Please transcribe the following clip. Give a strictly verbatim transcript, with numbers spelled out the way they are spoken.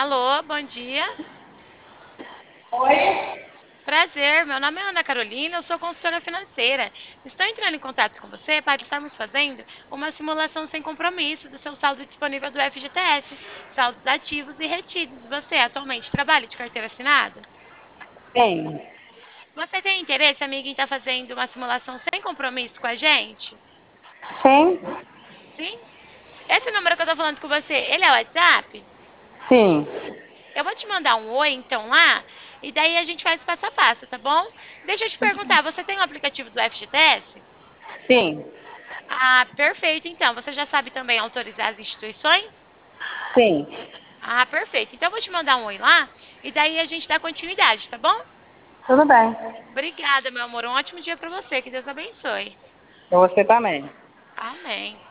Alô, bom dia. Oi? Prazer, meu nome é Ana Carolina, eu sou consultora financeira. Estou entrando em contato com você para estarmos fazendo uma simulação sem compromisso do seu saldo disponível do F G T S, saldos ativos e retidos. Você atualmente trabalha de carteira assinada? Sim. Você tem interesse, amiga, em estar fazendo uma simulação sem compromisso com a gente? Sim? Sim? Esse número que eu estou falando com você, ele é o WhatsApp? Sim. Eu vou te mandar um oi, então, lá, e daí a gente faz passo a passo, tá bom? Deixa eu te perguntar, você tem o aplicativo do F G T S? Sim. Ah, perfeito. Então, você já sabe também autorizar as instituições? Sim. Ah, perfeito. Então, eu vou te mandar um oi lá, e daí a gente dá continuidade, tá bom? Tudo bem. Obrigada, meu amor. Um ótimo dia para você. Que Deus abençoe. Pra você também. Amém.